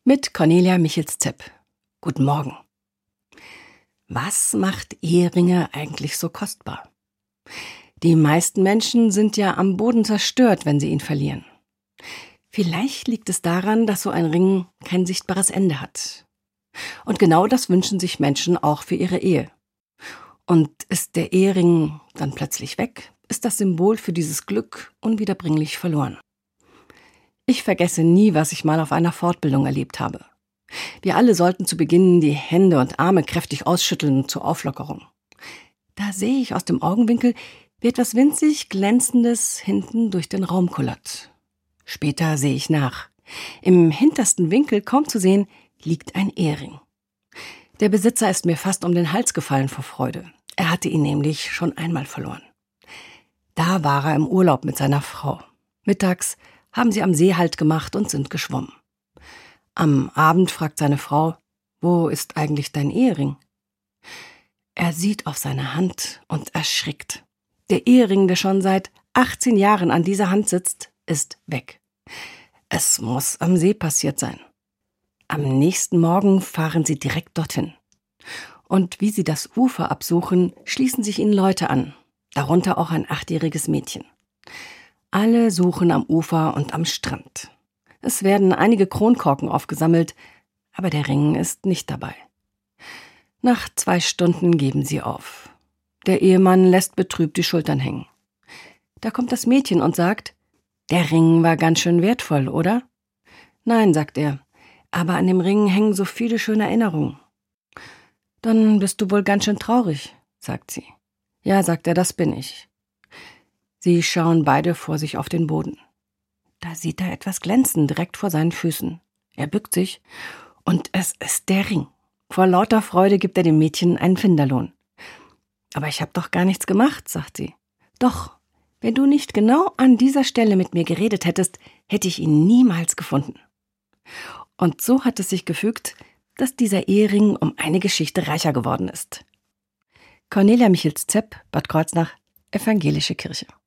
Mit Cornelia Michels-Zepp. Guten Morgen. Was macht Eheringe eigentlich so kostbar? Die meisten Menschen sind ja am Boden zerstört, wenn sie ihn verlieren. Vielleicht liegt es daran, dass so ein Ring kein sichtbares Ende hat. Und genau das wünschen sich Menschen auch für ihre Ehe. Und ist der Ehering dann plötzlich weg, ist das Symbol für dieses Glück unwiederbringlich verloren. Ich vergesse nie, was ich mal auf einer Fortbildung erlebt habe. Wir alle sollten zu Beginn die Hände und Arme kräftig ausschütteln zur Auflockerung. Da sehe ich aus dem Augenwinkel, wie etwas winzig Glänzendes hinten durch den Raum kullert. Später sehe ich nach. Im hintersten Winkel, kaum zu sehen, liegt ein Ehering. Der Besitzer ist mir fast um den Hals gefallen vor Freude. Er hatte ihn nämlich schon einmal verloren. Da war er im Urlaub mit seiner Frau. Mittags haben sie am See Halt gemacht und sind geschwommen. Am Abend fragt seine Frau: Wo ist eigentlich dein Ehering? Er sieht auf seine Hand und erschrickt. Der Ehering, der schon seit 18 Jahren an dieser Hand sitzt, ist weg. Es muss am See passiert sein. Am nächsten Morgen fahren sie direkt dorthin. Und wie sie das Ufer absuchen, schließen sich ihnen Leute an, darunter auch ein 8-jähriges Mädchen. Alle suchen am Ufer und am Strand. Es werden einige Kronkorken aufgesammelt, aber der Ring ist nicht dabei. Nach 2 Stunden geben sie auf. Der Ehemann lässt betrübt die Schultern hängen. Da kommt das Mädchen und sagt: Der Ring war ganz schön wertvoll, oder? Nein, sagt er, aber an dem Ring hängen so viele schöne Erinnerungen. Dann bist du wohl ganz schön traurig, sagt sie. Ja, sagt er, das bin ich. Sie schauen beide vor sich auf den Boden. Da sieht er etwas glänzen direkt vor seinen Füßen. Er bückt sich und es ist der Ring. Vor lauter Freude gibt er dem Mädchen einen Finderlohn. Aber ich habe doch gar nichts gemacht, sagt sie. Doch, wenn du nicht genau an dieser Stelle mit mir geredet hättest, hätte ich ihn niemals gefunden. Und so hat es sich gefügt, dass dieser Ehering um eine Geschichte reicher geworden ist. Cornelia Michels-Zepp, Bad Kreuznach, Evangelische Kirche.